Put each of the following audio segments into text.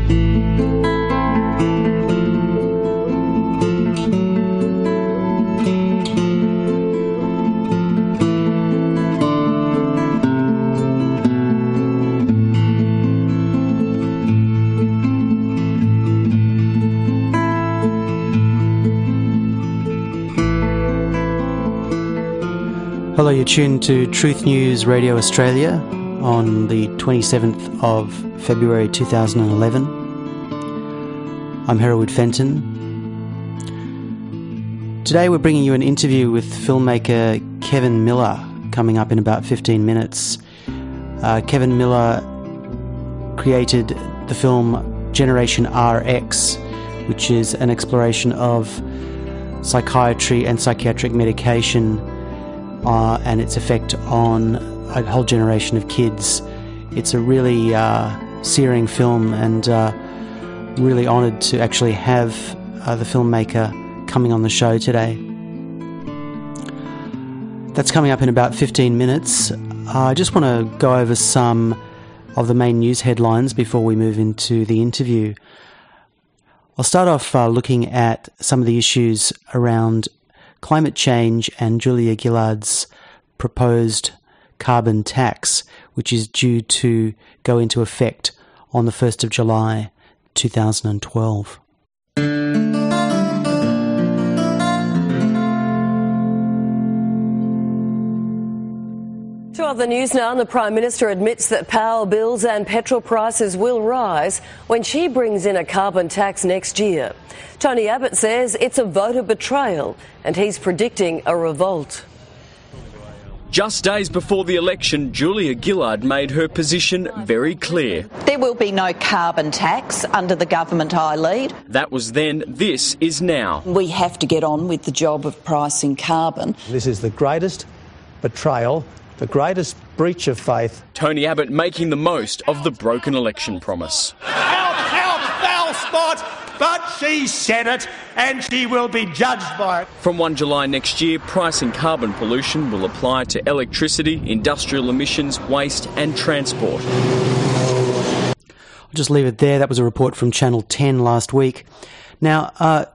Hello, you're tuned to Truth News Radio Australia on the 27th of February 2011. I'm Hereward Fenton. Today we're bringing you an interview with filmmaker Kevin Miller, coming up in about 15 minutes. Kevin Miller created the film Generation RX, which is an exploration of psychiatry and psychiatric medication and its effect on a whole generation of kids. It's a really searing film, and really honoured to actually have the filmmaker coming on the show today. That's coming up in about 15 minutes. I just want to go over some of the main news headlines before we move into the interview. I'll start off looking at some of the issues around climate change and Julia Gillard's proposed carbon tax, which is due to go into effect on the 1st of July 2012. To other news now, the Prime Minister admits that power bills and petrol prices will rise when she brings in a carbon tax next year. Tony Abbott says it's a voter betrayal, and he's predicting a revolt. Just days before the election, Julia Gillard made her position very clear. There will be no carbon tax under the government I lead. That was then, this is now. We have to get on with the job of pricing carbon. This is the greatest betrayal, the greatest breach of faith. Tony Abbott making the most of the broken election promise. Help, foul spot! But she said it, and she will be judged by it. From 1 July next year, pricing carbon pollution will apply to electricity, industrial emissions, waste and transport. I'll just leave it there. That was a report from Channel 10 last week. Now,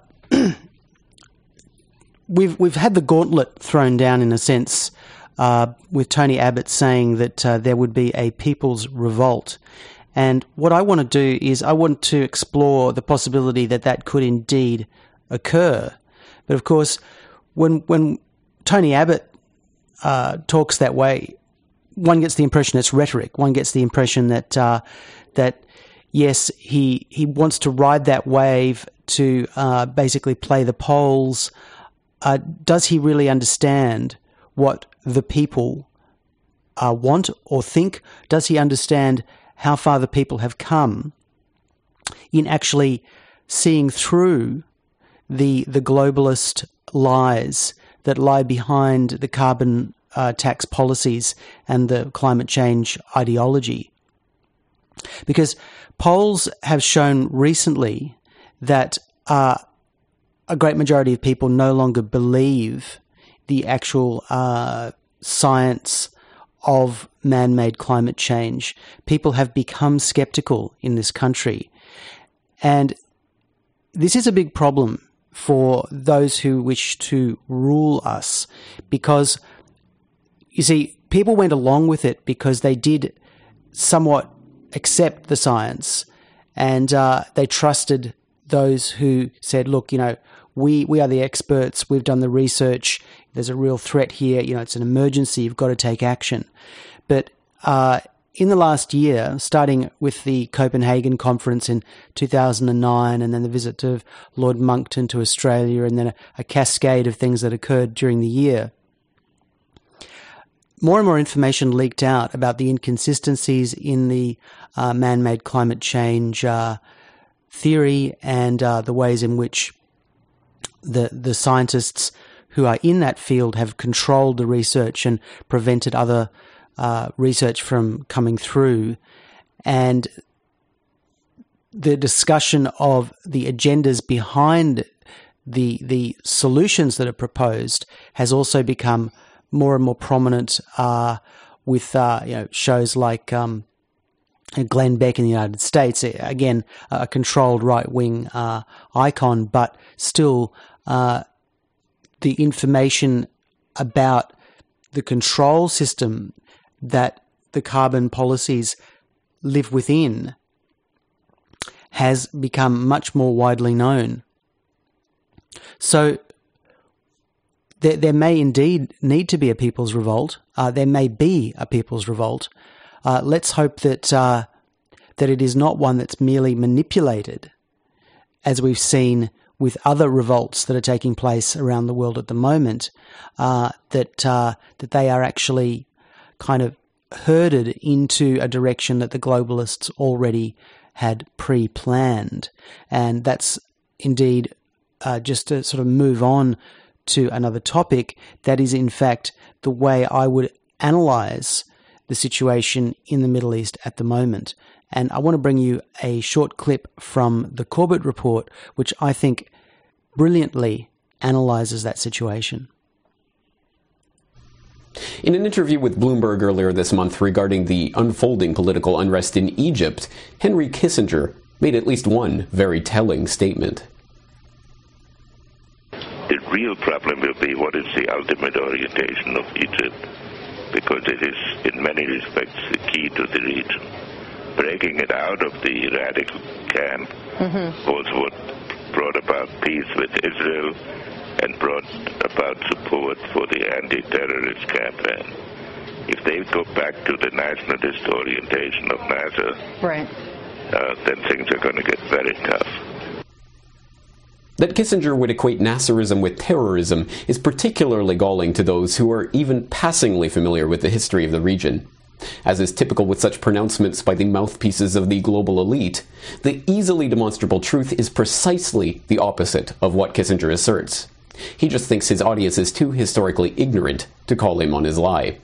we've had the gauntlet thrown down in a sense, with Tony Abbott saying that there would be a people's revolt. And what I want to do is I want to explore the possibility that that could indeed occur. But of course, when Tony Abbott talks that way, one gets the impression it's rhetoric. One gets the impression that that yes, he wants to ride that wave to basically play the polls. Does he really understand what the people want or think? Does he understand how far the people have come in actually seeing through the globalist lies that lie behind the carbon tax policies and the climate change ideology? Because polls have shown recently that a great majority of people no longer believe the actual science of man-made climate change. People have become skeptical in this country. And this is a big problem for those who wish to rule us, because, you see, people went along with it because they did somewhat accept the science, and they trusted those who said, look, you know, we are the experts, we've done the research, there's a real threat here, you know, it's an emergency, you've got to take action. But in the last year, starting with the Copenhagen conference in 2009, and then the visit of Lord Monckton to Australia, and then a cascade of things that occurred during the year, more and more information leaked out about the inconsistencies in the man-made climate change theory and the ways in which the scientists who are in that field have controlled the research and prevented other research from coming through. And the discussion of the agendas behind the solutions that are proposed has also become more and more prominent with shows like Glenn Beck in the United States, again, a controlled right-wing icon, but still the information about the control system that the carbon policies live within has become much more widely known. So there may indeed need to be a people's revolt. There may be a people's revolt. Let's hope that that it is not one that's merely manipulated, as we've seen with other revolts that are taking place around the world at the moment, that they are actually kind of herded into a direction that the globalists already had pre-planned. And that's indeed, just to sort of move on to another topic, that is in fact the way I would analyse the situation in the Middle East at the moment. And I want to bring you a short clip from the Corbett Report, which I think brilliantly analyses that situation. In an interview with Bloomberg earlier this month regarding the unfolding political unrest in Egypt, Henry Kissinger made at least one very telling statement. The real problem will be what is the ultimate orientation of Egypt, because it is in many respects the key to the region. Breaking it out of the radical camp was what brought about peace with Israel and brought about support for the anti-terrorist campaign. If they go back to the nationalist orientation of Nasser, then things are going to get very tough. That Kissinger would equate Nasserism with terrorism is particularly galling to those who are even passingly familiar with the history of the region. As is typical with such pronouncements by the mouthpieces of the global elite, the easily demonstrable truth is precisely the opposite of what Kissinger asserts. He just thinks his audience is too historically ignorant to call him on his lie.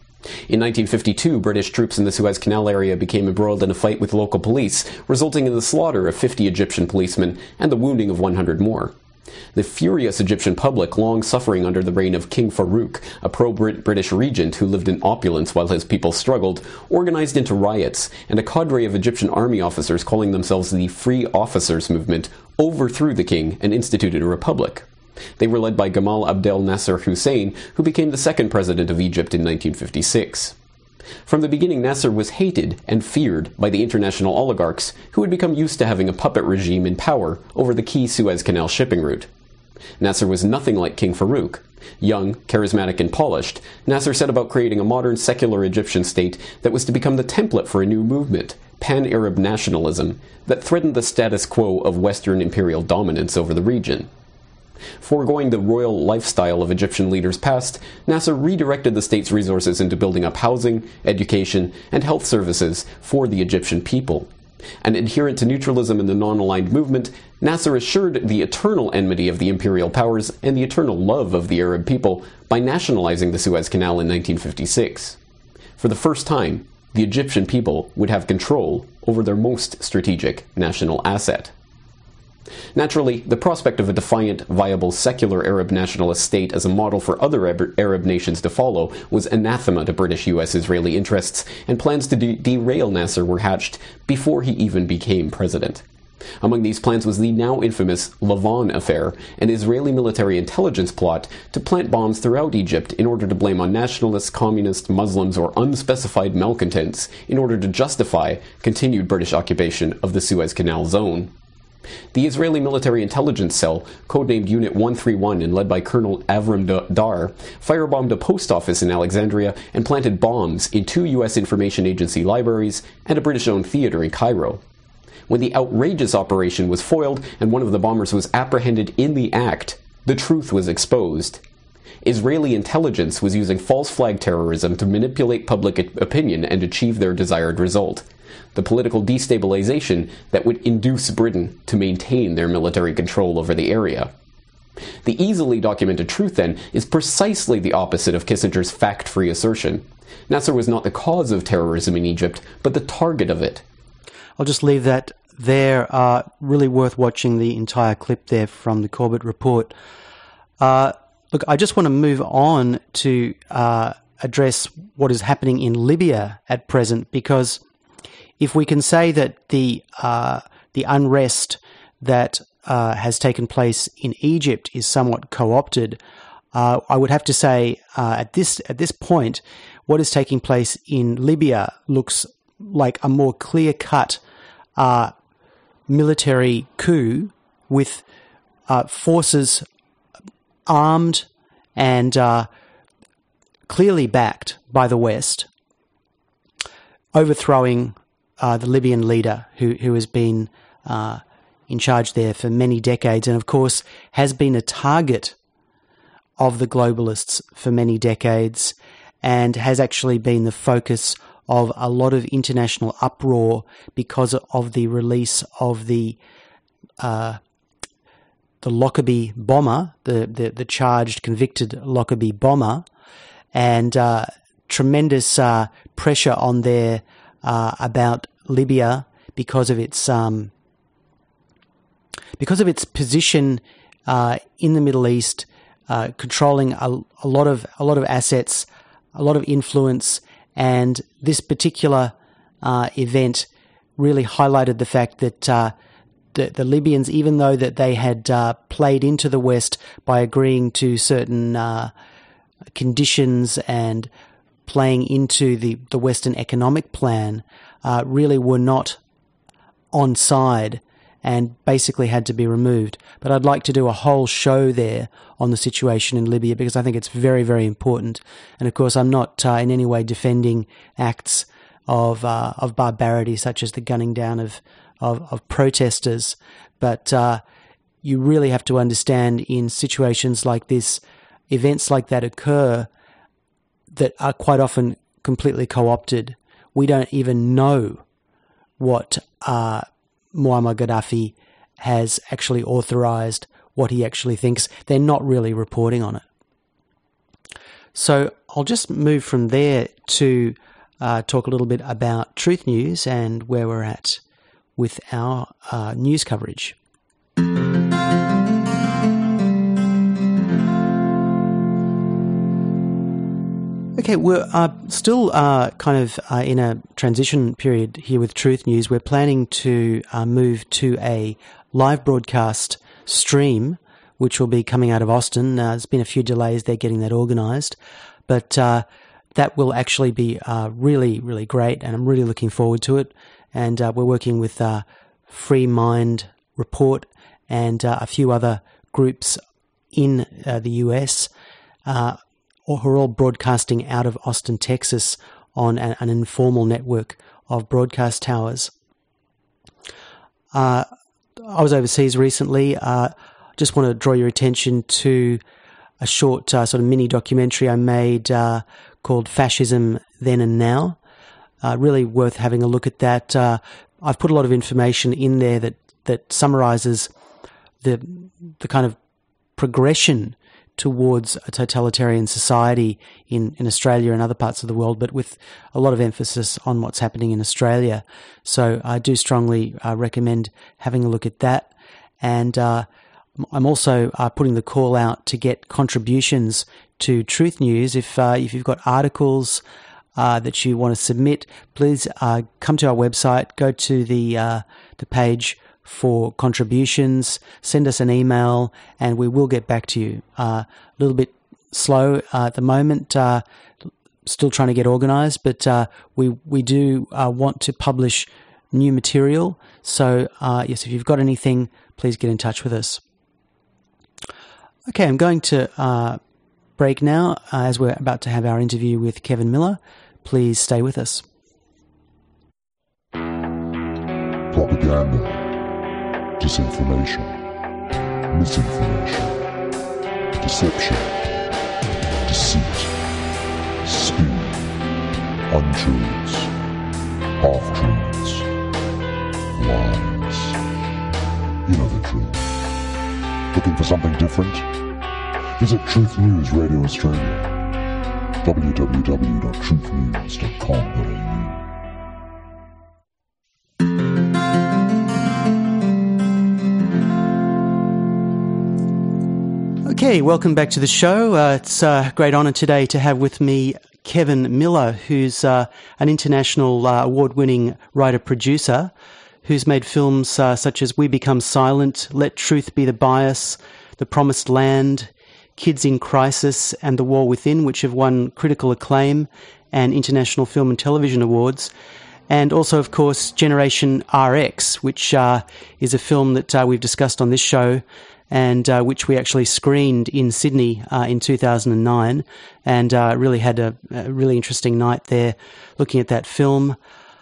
In 1952, British troops in the Suez Canal area became embroiled in a fight with local police, resulting in the slaughter of 50 Egyptian policemen and the wounding of 100 more. The furious Egyptian public, long suffering under the reign of King Farouk, a pro-British regent who lived in opulence while his people struggled, organized into riots, and a cadre of Egyptian army officers calling themselves the Free Officers Movement overthrew the king and instituted a republic. They were led by Gamal Abdel Nasser Hussein, who became the second president of Egypt in 1956. From the beginning, Nasser was hated and feared by the international oligarchs, who had become used to having a puppet regime in power over the key Suez Canal shipping route. Nasser was nothing like King Farouk. Young, charismatic, and polished, Nasser set about creating a modern secular Egyptian state that was to become the template for a new movement, pan-Arab nationalism, that threatened the status quo of Western imperial dominance over the region. Foregoing the royal lifestyle of Egyptian leaders past, Nasser redirected the state's resources into building up housing, education, and health services for the Egyptian people. An adherent to neutralism in the non-aligned movement, Nasser assured the eternal enmity of the imperial powers and the eternal love of the Arab people by nationalizing the Suez Canal in 1956. For the first time, the Egyptian people would have control over their most strategic national asset. Naturally, the prospect of a defiant, viable, secular Arab nationalist state as a model for other Arab nations to follow was anathema to British U.S.-Israeli interests, and plans to derail Nasser were hatched before he even became president. Among these plans was the now infamous Lavon affair, an Israeli military intelligence plot to plant bombs throughout Egypt in order to blame on nationalists, communists, Muslims, or unspecified malcontents in order to justify continued British occupation of the Suez Canal zone. The Israeli military intelligence cell, codenamed Unit 131 and led by Colonel Avram Dar, firebombed a post office in Alexandria and planted bombs in 2 U.S. information agency libraries and a British-owned theater in Cairo. When the outrageous operation was foiled and one of the bombers was apprehended in the act, the truth was exposed. Israeli intelligence was using false flag terrorism to manipulate public opinion and achieve their desired result: the political destabilization that would induce Britain to maintain their military control over the area. The easily documented truth, then, is precisely the opposite of Kissinger's fact-free assertion. Nasser was not the cause of terrorism in Egypt, but the target of it. I'll just leave that there. Really worth watching the entire clip there from the Corbett Report. Look, I just want to move on to address what is happening in Libya at present, because if we can say that the unrest that has taken place in Egypt is somewhat co-opted, I would have to say at this point, what is taking place in Libya looks like a more clear-cut military coup with forces armed and clearly backed by the West, overthrowing the Libyan leader who has been in charge there for many decades and, of course, has been a target of the globalists for many decades and has actually been the focus of a lot of international uproar because of the release of the Lockerbie bomber, the charged, convicted Lockerbie bomber, and tremendous pressure on there about Libya because of its position in the Middle East, controlling a lot of assets, a lot of influence, and this particular event really highlighted the fact that the Libyans, even though that they had played into the West by agreeing to certain conditions and playing into the Western economic plan, really were not on side and basically had to be removed. But I'd like to do a whole show there on the situation in Libya because I think it's very, very important. And of course, I'm not in any way defending acts of barbarity such as the gunning down of protesters, but you really have to understand in situations like this, events like that occur that are quite often completely co-opted. We don't even know what Muammar Gaddafi has actually authorized, what he actually thinks. They're not really reporting on it. So I'll just move from there to talk a little bit about Truth News and where we're at with our news coverage. Okay, we're still kind of in a transition period here with Truth News. We're planning to move to a live broadcast stream, which will be coming out of Austin. There's been a few delays there getting that organised, but that will actually be really, really great, and I'm really looking forward to it. And we're working with Free Mind Report and a few other groups in the US who are all broadcasting out of Austin, Texas on an informal network of broadcast towers. I was overseas recently. Just want to draw your attention to a short sort of mini documentary I made called Fascism Then and Now. Really worth having a look at that. I've put a lot of information in there that summarizes the kind of progression towards a totalitarian society in Australia and other parts of the world, but with a lot of emphasis on what's happening in Australia. So I do strongly recommend having a look at that. And I'm also putting the call out to get contributions to Truth News. If you've got articles that you want to submit, please come to our website, go to the page for contributions, send us an email, and we will get back to you. A little bit slow at the moment, still trying to get organised, but we do want to publish new material. So yes, if you've got anything, please get in touch with us. Okay, I'm going to break now as we're about to have our interview with Kevin Miller. Please stay with us. Propaganda, disinformation, misinformation, deception, deceit, spin, untruths, half-truths, lies. You know the truth. Looking for something different? Visit Truth News Radio Australia. www.truthnews.com.au. Okay, welcome back to the show. It's a great honour today to have with me Kevin Miller, who's an international award-winning writer-producer, who's made films such as We Become Silent, Let Truth Be the Bias, The Promised Land, Kids in Crisis, and The War Within, which have won critical acclaim and International Film and Television Awards. And also, of course, Generation RX, which is a film that we've discussed on this show, and which we actually screened in Sydney in 2009, and really had a really interesting night there looking at that film.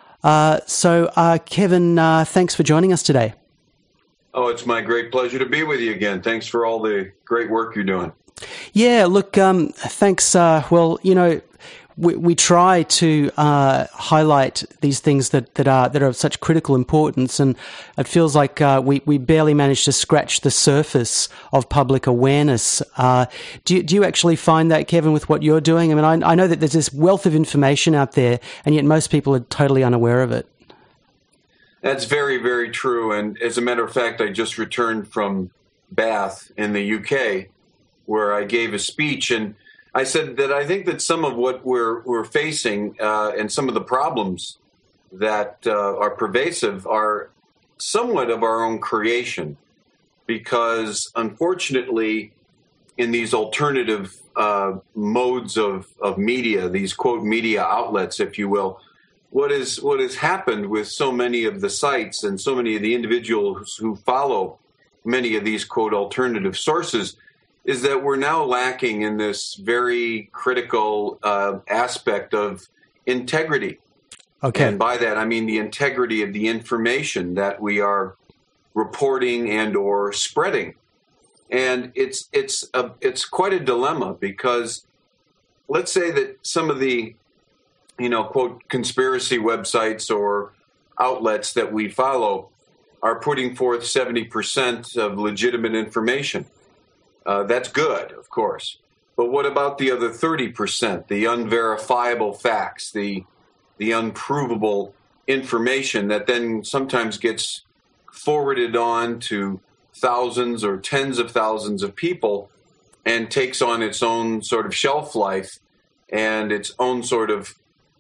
So, Kevin, thanks for joining us today. Oh, it's my great pleasure to be with you again. Thanks for all the great work you're doing. Yeah, look, thanks. Well, you know, we try to highlight these things that are of such critical importance, and it feels like we barely managed to scratch the surface of public awareness. Do you actually find that, Kevin, with what you're doing? I mean, I know that there's this wealth of information out there, and yet most people are totally unaware of it. That's very, very true. And as a matter of fact, I just returned from Bath in the UK, where I gave a speech, and I said that I think that some of what we're facing and some of the problems that are pervasive are somewhat of our own creation, because unfortunately, in these alternative modes of media, these quote media outlets, if you will, what has happened with so many of the sites and so many of the individuals who follow many of these quote alternative sources is that we're now lacking in this very critical aspect of integrity. Okay. And by that, I mean the integrity of the information that we are reporting and or spreading. And it's quite a dilemma, because let's say that some of the, quote, conspiracy websites or outlets that we follow are putting forth 70% of legitimate information. That's good, of course. But what about the other 30%, the unverifiable facts, the unprovable information that then sometimes gets forwarded on to thousands or tens of thousands of people and takes on its own sort of shelf life and its own sort of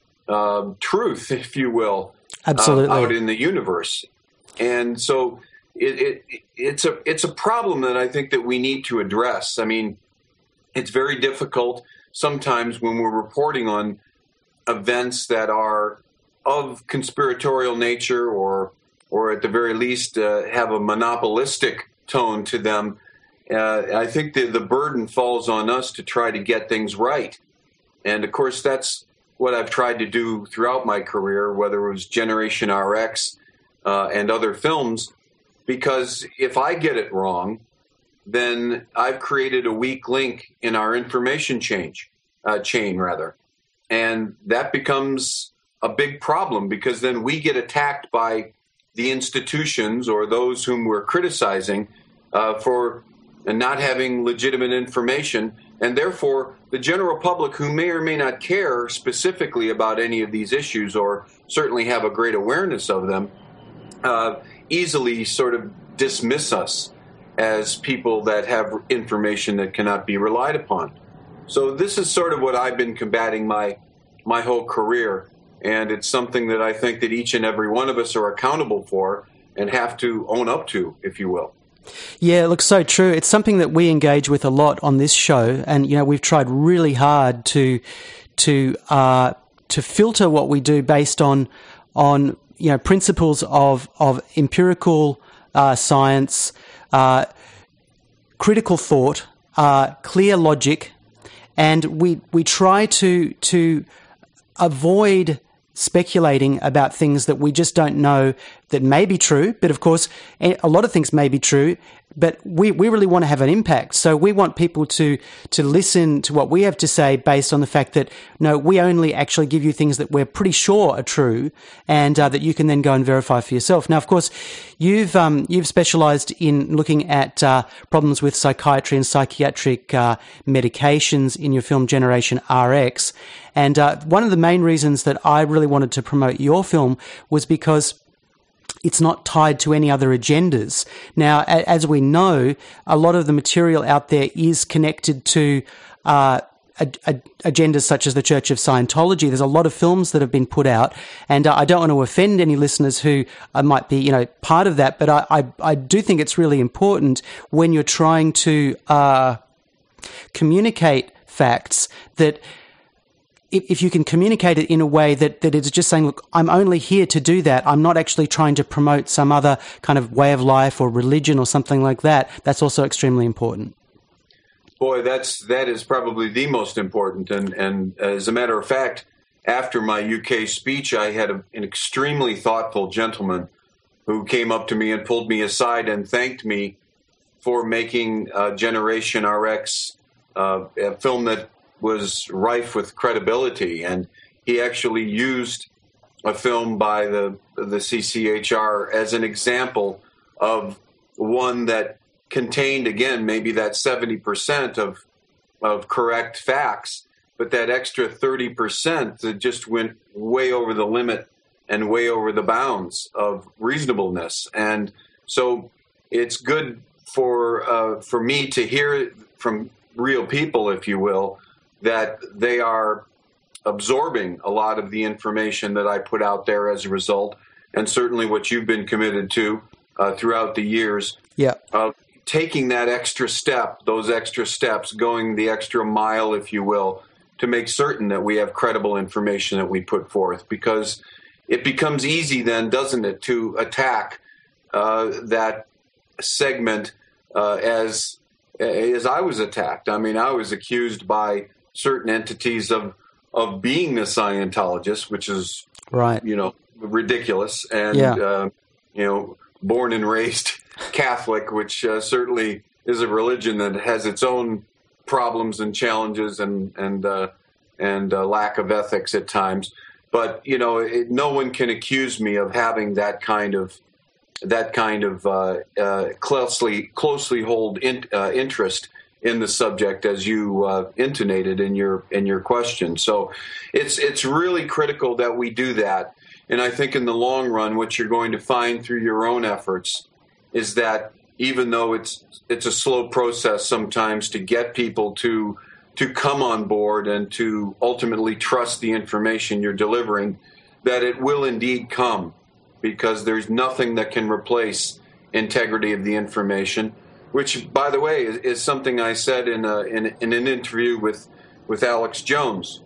truth, if you will, absolutely, out in the universe. And so it's a problem that I think that we need to address. I mean, it's very difficult sometimes when we're reporting on events that are of conspiratorial nature or at the very least have a monopolistic tone to them. I think the burden falls on us to try to get things right. And of course, that's what I've tried to do throughout my career, whether it was Generation RX and other films, because if I get it wrong, then I've created a weak link in our information chain, and that becomes a big problem, because then we get attacked by the institutions or those whom we're criticizing for not having legitimate information, and therefore the general public, who may or may not care specifically about any of these issues or certainly have a great awareness of them, easily sort of dismiss us as people that have information that cannot be relied upon. So this is sort of what I've been combating my whole career, and it's something that I think that each and every one of us are accountable for and have to own up to, if you will. Yeah, it looks so true. It's something that we engage with a lot on this show, and we've tried really hard to filter what we do based on principles of empirical science, critical thought, clear logic, and we try to avoid speculating about things that we just don't know that may be true. But of course, a lot of things may be true, but we really want to have an impact. So we want people to listen to what we have to say based on the fact that, no, we only actually give you things that we're pretty sure are true, and that you can then go and verify for yourself. Now, of course, you've specialized in looking at problems with psychiatry and psychiatric medications in your film Generation RX. And one of the main reasons that I really wanted to promote your film was because it's not tied to any other agendas. Now, as we know, a lot of the material out there is connected to agendas such as the Church of Scientology. There's a lot of films that have been put out, and I don't want to offend any listeners who might be, part of that, but I do think it's really important when you're trying to communicate facts that if you can communicate it in a way that it's just saying, look, I'm only here to do that. I'm not actually trying to promote some other kind of way of life or religion or something like that. That's also extremely important. Boy, that is probably the most important. And as a matter of fact, after my UK speech, I had an extremely thoughtful gentleman who came up to me and pulled me aside and thanked me for making Generation RX a film that was rife with credibility. And he actually used a film by the CCHR as an example of one that contained, again, maybe that 70% of correct facts, but that extra 30% that just went way over the limit and way over the bounds of reasonableness. And so it's good for me to hear from real people, if you will, that they are absorbing a lot of the information that I put out there as a result, and certainly what you've been committed to throughout the years. Yeah. Taking that extra step, those extra steps, going the extra mile, if you will, to make certain that we have credible information that we put forth, because it becomes easy then, doesn't it, to attack that segment as I was attacked. I mean, I was accused by certain entities of being a Scientologist, which is, right, ridiculous, and, born and raised Catholic, which certainly is a religion that has its own problems and challenges and lack of ethics at times. But no one can accuse me of having that kind of closely hold interest in the subject, as you intonated in your question. So it's really critical that we do that. And I think in the long run, what you're going to find through your own efforts is that even though it's a slow process sometimes to get people to come on board and to ultimately trust the information you're delivering, that it will indeed come, because there's nothing that can replace integrity of the information, which, by the way, is something I said in an interview with Alex Jones.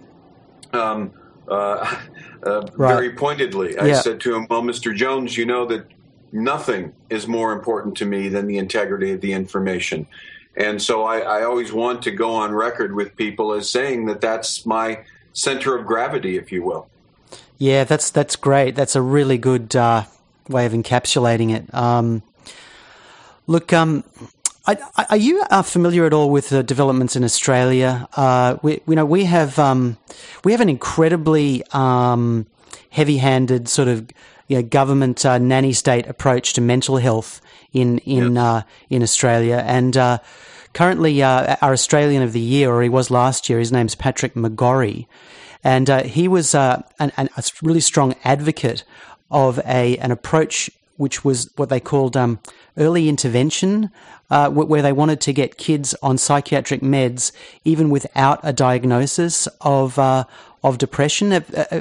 Very pointedly, I said to him, well, Mr. Jones, you know that nothing is more important to me than the integrity of the information. And so I always want to go on record with people as saying that that's my center of gravity, if you will. Yeah, that's great. That's a really good way of encapsulating it. Look, are you familiar at all with the developments in Australia? We have an incredibly heavy-handed sort of government nanny state approach to mental health in Australia, and currently our Australian of the Year, or he was last year, his name's Patrick McGorry, and he was a really strong advocate of an approach which was what they called early intervention, where they wanted to get kids on psychiatric meds even without a diagnosis of depression.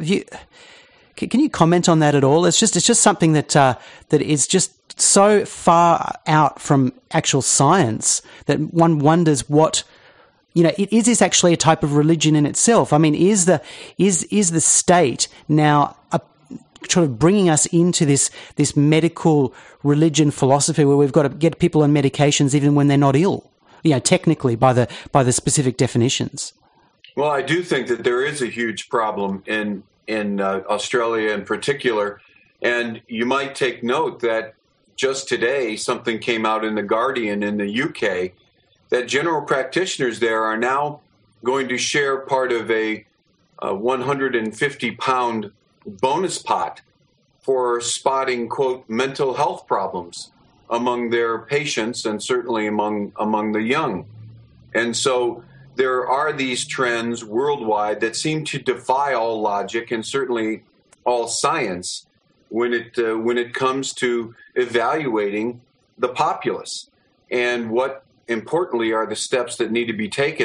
Can you comment on that at all? It's just something that is just so far out from actual science that one wonders what, is this actually a type of religion in itself? I mean, is the state now sort of bringing us into this medical religion philosophy where we've got to get people on medications even when they're not ill, technically by the specific definitions? Well, I do think that there is a huge problem in Australia in particular, and you might take note that just today something came out in The Guardian in the UK that general practitioners there are now going to share part of a 150-pound bonus pot for spotting, quote, mental health problems among their patients and certainly among the young. And so there are these trends worldwide that seem to defy all logic and certainly all science when it comes to evaluating the populace and what, importantly, are the steps that need to be taken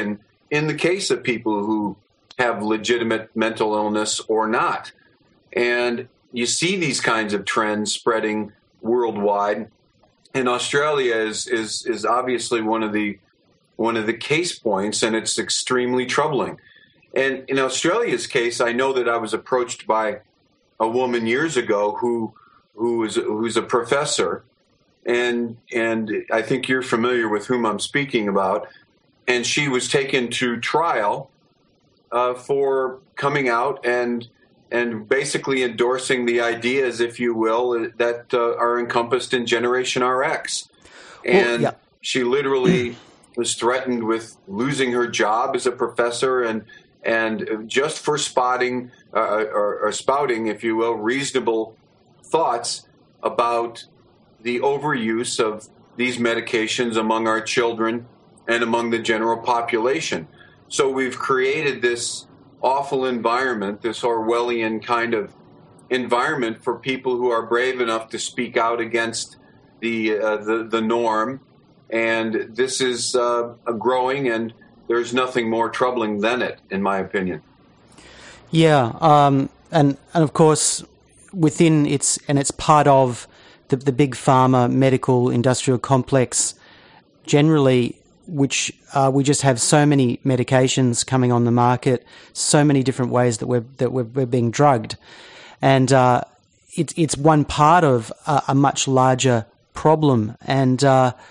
in the case of people who have legitimate mental illness or not. And you see these kinds of trends spreading worldwide. And Australia is obviously one of the case points, and it's extremely troubling. And in Australia's case, I know that I was approached by a woman years ago who's a professor, and I think you're familiar with whom I'm speaking about. And she was taken to trial for coming out and basically endorsing the ideas, if you will, that are encompassed in Generation RX. And she literally was threatened with losing her job as a professor, and just for spouting, if you will, reasonable thoughts about the overuse of these medications among our children and among the general population. So we've created this awful environment, this Orwellian kind of environment for people who are brave enough to speak out against the norm. And this is growing, and there's nothing more troubling than it, in my opinion. Yeah, and of course, within it's part of the big pharma medical industrial complex generally, which we just have so many medications coming on the market, so many different ways that we're being drugged, and it's one part of a much larger problem. And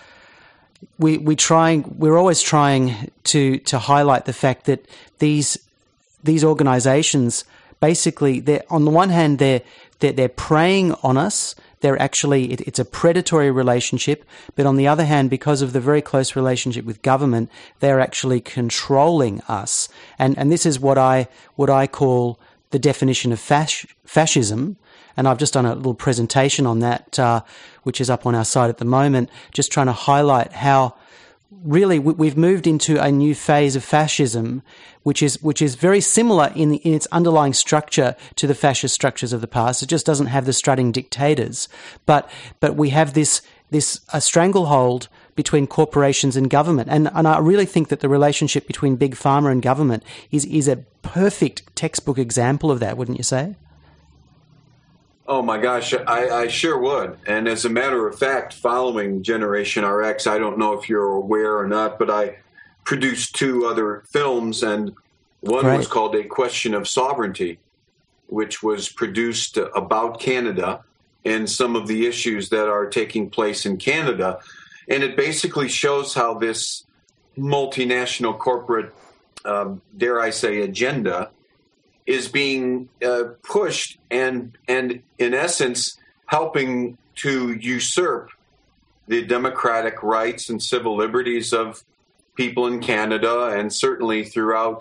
we're always trying to highlight the fact that these organizations basically, they're on the one hand they're preying on us. They're actually, it's a predatory relationship, but on the other hand, because of the very close relationship with government, they're actually controlling us. And this is what I call the definition of fascism. And I've just done a little presentation on that, which is up on our site at the moment, just trying to highlight how really we've moved into a new phase of fascism, which is very similar in its underlying structure to the fascist structures of the past. It just doesn't have the strutting dictators, but we have this a stranglehold between corporations and government, and I really think that the relationship between big pharma and government is a perfect textbook example of that. Wouldn't you say? Oh my gosh, I sure would. And as a matter of fact, following Generation RX, I don't know if you're aware or not, but I produced 2 other films, and one was called A Question of Sovereignty, which was produced about Canada and some of the issues that are taking place in Canada. And it basically shows how this multinational corporate, dare I say, agenda is being pushed and in essence helping to usurp the democratic rights and civil liberties of people in Canada, and certainly throughout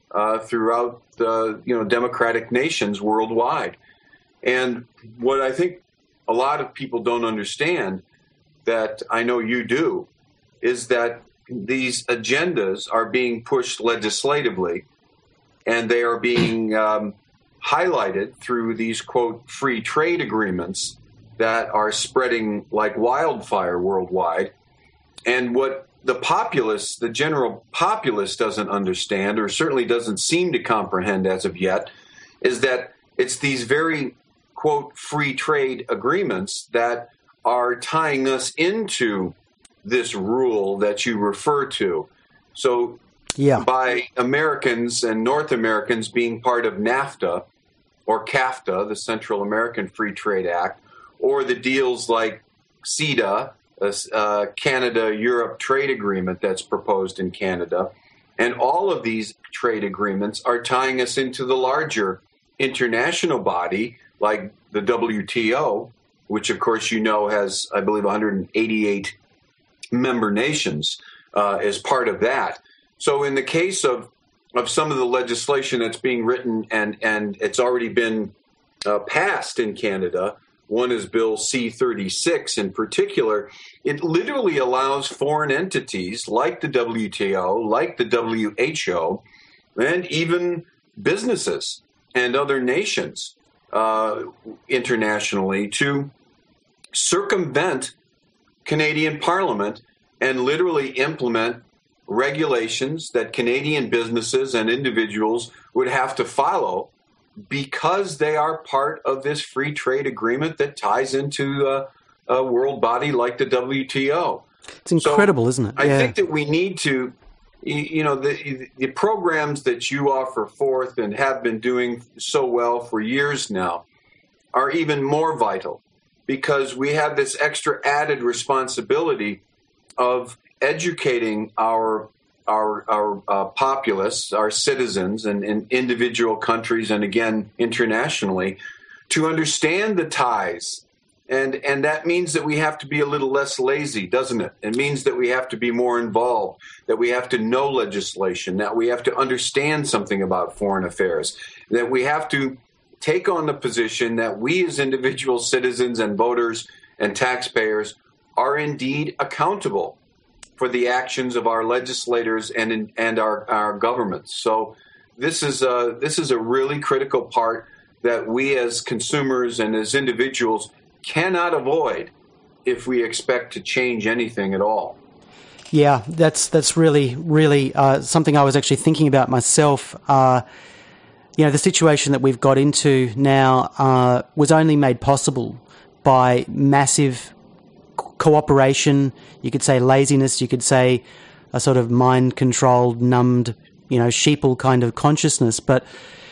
democratic nations worldwide. And what I think a lot of people don't understand, that I know you do, is that these agendas are being pushed legislatively, and they are being highlighted through these, quote, free trade agreements that are spreading like wildfire worldwide. And what the populace, the general populace, doesn't understand, or certainly doesn't seem to comprehend as of yet, is that it's these very, quote, free trade agreements that are tying us into this rule that you refer to. So by Americans and North Americans being part of NAFTA or CAFTA, the Central American Free Trade Act, or the deals like CETA, Canada-Europe trade agreement that's proposed in Canada. And all of these trade agreements are tying us into the larger international body like the WTO, which, of course, you know, has, I believe, 188 member nations as part of that. So in the case of some of the legislation that's being written and it's already been passed in Canada, one is Bill C-36 in particular, it literally allows foreign entities like the WTO, like the WHO, and even businesses and other nations internationally to circumvent Canadian Parliament and literally implement regulations that Canadian businesses and individuals would have to follow because they are part of this free trade agreement that ties into a world body like the WTO. It's incredible, isn't it? I think that we need to, the programs that you offer forth and have been doing so well for years now are even more vital because we have this extra added responsibility of educating our populace, our citizens, and in individual countries, and again internationally, to understand the ties. And that means that we have to be a little less lazy, doesn't it? It means that we have to be more involved, that we have to know legislation, that we have to understand something about foreign affairs, that we have to take on the position that we as individual citizens and voters and taxpayers are indeed accountable for the actions of our legislators and our governments. So this is a really critical part that we as consumers and as individuals cannot avoid if we expect to change anything at all. Yeah, that's really something I was actually thinking about myself. The situation that we've got into now was only made possible by massive cooperation. You could say laziness. You could say a sort of mind-controlled, numbed, sheeple kind of consciousness. But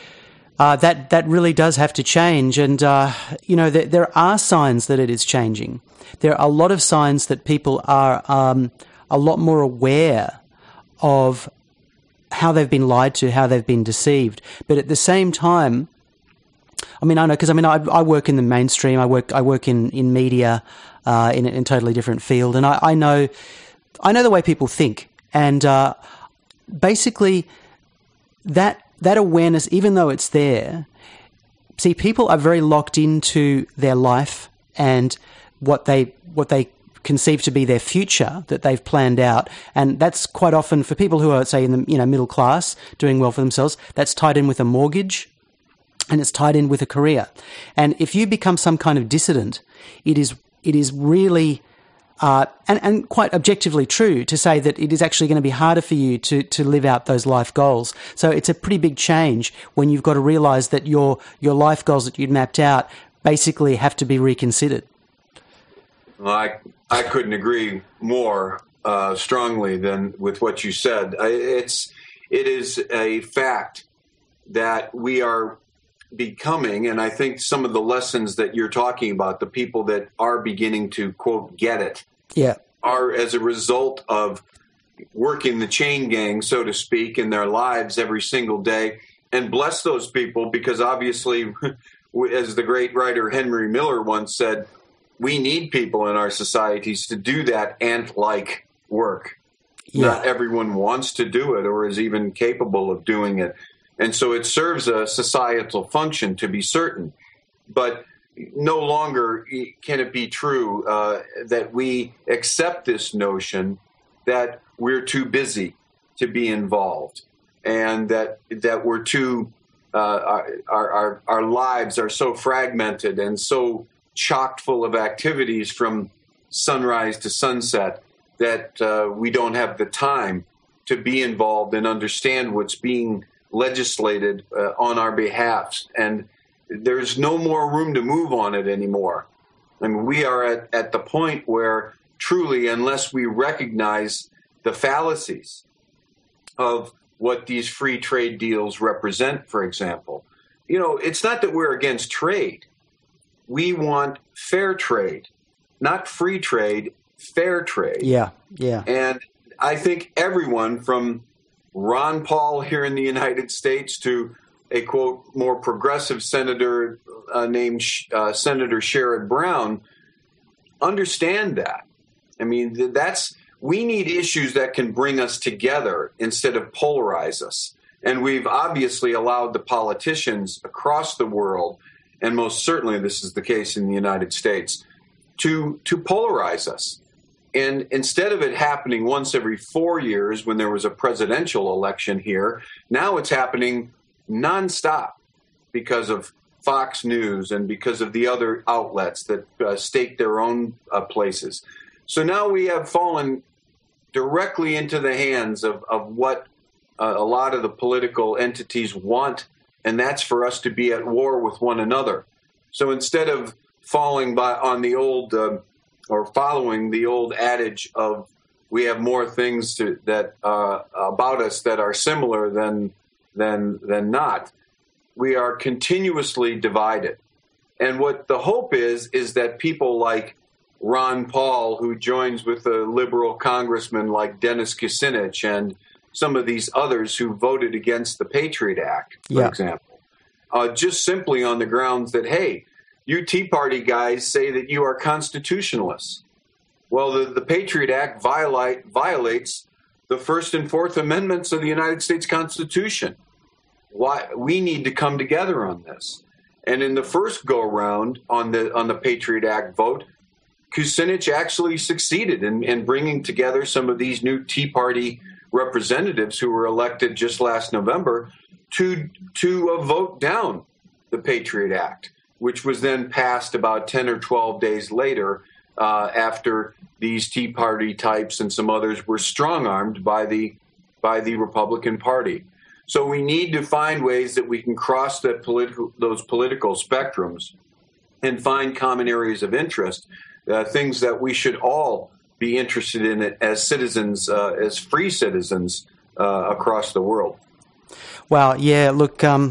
that really does have to change. And, there are signs that it is changing. There are a lot of signs that people are a lot more aware of how they've been lied to, how they've been deceived. But at the same time, I know because I work in the mainstream. I work in media in a totally different field, and I know the way people think. And basically, that awareness, even though it's there, see, people are very locked into their life and what they conceive to be their future that they've planned out, and that's quite often for people who are, say, in the middle class, doing well for themselves. That's tied in with a mortgage, and it's tied in with a career. And if you become some kind of dissident, it is really and quite objectively true to say that it is actually going to be harder for you to live out those life goals. So it's a pretty big change when you've got to realise that your life goals that you'd mapped out basically have to be reconsidered. Well, I couldn't agree more strongly than with what you said. It is a fact that we are becoming, and I think some of the lessons that you're talking about, the people that are beginning to, quote, get it, are as a result of working the chain gang, so to speak, in their lives every single day. And bless those people, because obviously, as the great writer Henry Miller once said, we need people in our societies to do that ant-like work. Yeah. Not everyone wants to do it or is even capable of doing it. And so it serves a societal function, to be certain. But no longer can it be true that we accept this notion that we're too busy to be involved, and that we're too our lives are so fragmented and so chock full of activities from sunrise to sunset that we don't have the time to be involved and understand what's being legislated on our behalf. And there's no more room to move on it anymore. I mean, we are at the point where truly, unless we recognize the fallacies of what these free trade deals represent, for example, it's not that we're against trade. We want fair trade, not free trade, fair trade. Yeah. And I think everyone from Ron Paul here in the United States to a, quote, more progressive senator named Senator Sherrod Brown understand that. I mean, we need issues that can bring us together instead of polarize us. And we've obviously allowed the politicians across the world, and most certainly this is the case in the United States, to polarize us. And instead of it happening once every 4 years when there was a presidential election here, now it's happening nonstop because of Fox News and because of the other outlets that stake their own places. So now we have fallen directly into the hands of what a lot of the political entities want, and that's for us to be at war with one another. So instead of following the old adage of we have more things that about us that are similar than not, we are continuously divided. And what the hope is that people like Ron Paul, who joins with a liberal congressman like Dennis Kucinich and some of these others who voted against the Patriot Act, for example, just simply on the grounds that, hey, you Tea Party guys say that you are constitutionalists. Well, the Patriot Act violates the First and Fourth Amendments of the United States Constitution. Why we need to come together on this. And in the first go-round on the Patriot Act vote, Kucinich actually succeeded in bringing together some of these new Tea Party representatives who were elected just last November to vote down the Patriot Act, which was then passed about 10 or 12 days later after these Tea Party types and some others were strong-armed by the Republican Party. So we need to find ways that we can cross those political spectrums and find common areas of interest, things that we should all be interested in as citizens, as free citizens across the world. Well, yeah, look, the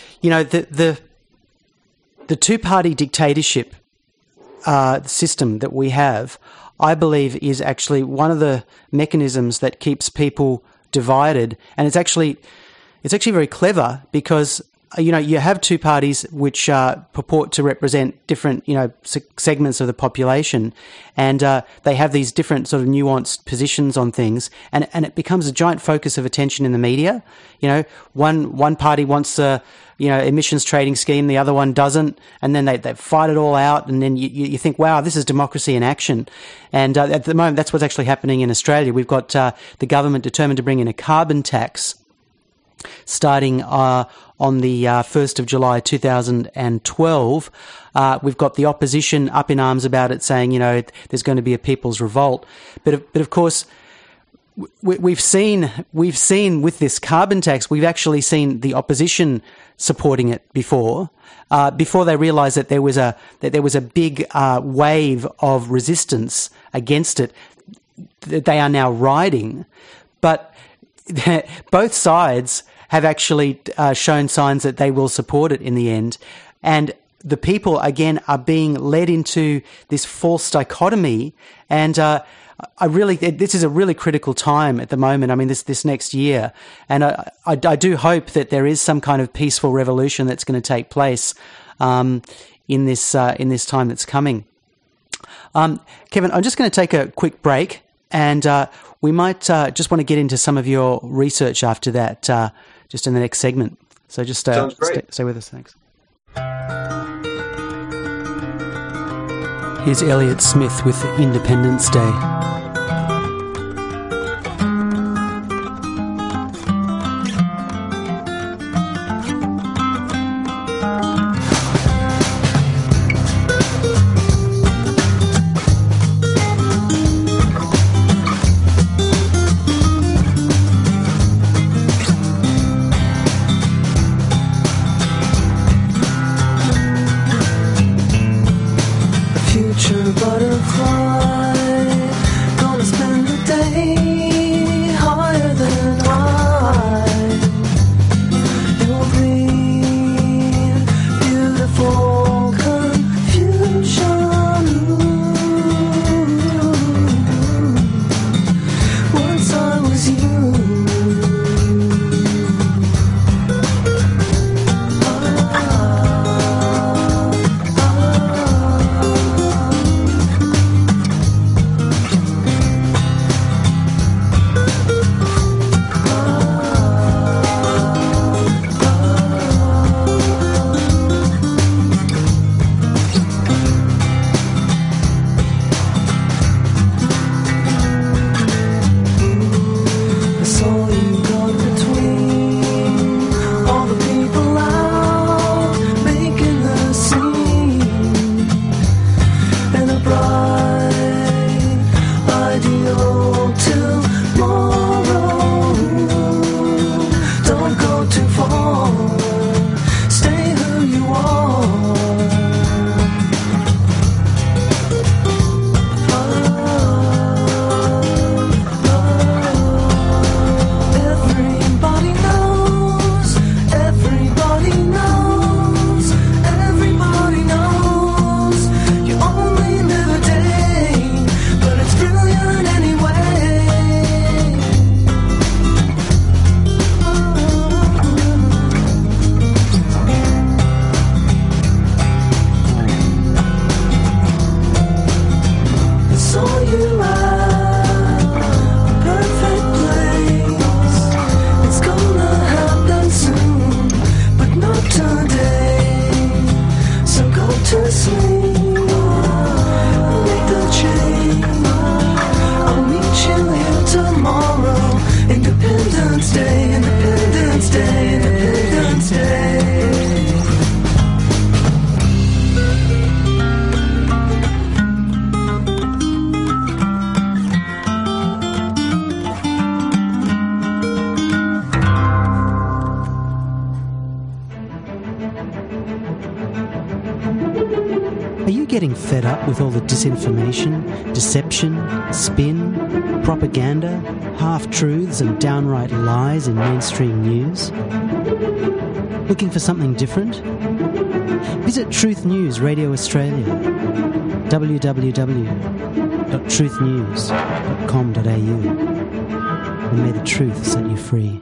two-party dictatorship system that we have, I believe, is actually one of the mechanisms that keeps people divided, and it's actually very clever because you have two parties which purport to represent different segments of the population, and they have these different sort of nuanced positions on things, and it becomes a giant focus of attention in the media. One party wants a emissions trading scheme, the other one doesn't, and then they fight it all out, and then you think, wow, this is democracy in action. And at the moment, that's what's actually happening in Australia. We've got the government determined to bring in a carbon tax starting on the 1st of July 2012. We've got the opposition up in arms about it, saying, there's going to be a people's revolt. But of course, we've seen with this carbon tax, we've actually seen the opposition supporting it before they realised that there was a big wave of resistance against it that they are now riding. But both sides have actually shown signs that they will support it in the end. And the people, again, are being led into this false dichotomy. And this is a really critical time at the moment. I mean, this next year. And I do hope that there is some kind of peaceful revolution that's going to take place in this time that's coming. Kevin, I'm just going to take a quick break, and we might just want to get into some of your research after that, just in the next segment. So just stay with us. Thanks. Here's Elliott Smith with Independence Day. To getting fed up with all the disinformation, deception, spin, propaganda, half-truths and downright lies in mainstream news? Looking for something different? Visit Truth News Radio Australia, www.truthnews.com.au, and may the truth set you free.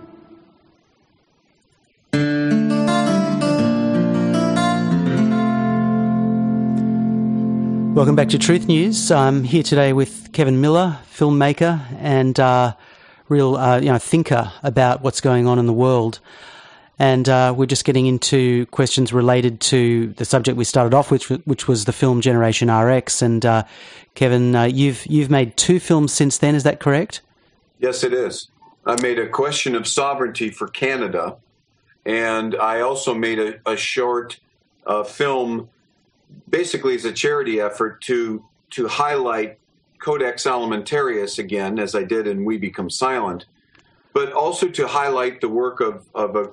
Welcome back to Truth News. I'm here today with Kevin Miller, filmmaker and real thinker about what's going on in the world. And we're just getting into questions related to the subject we started off with, which was the film Generation RX. And Kevin, you've made 2 films since then. Is that correct? Yes, it is. I made A Question of Sovereignty for Canada, and I also made a short film. Basically, it's a charity effort to highlight Codex Alimentarius again, as I did in We Become Silent, but also to highlight the work of a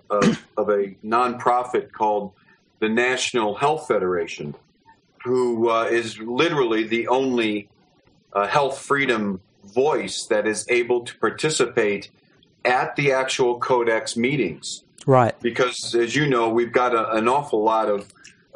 nonprofit called the National Health Federation, who is literally the only health freedom voice that is able to participate at the actual Codex meetings. Right. Because, as you know, we've got an awful lot of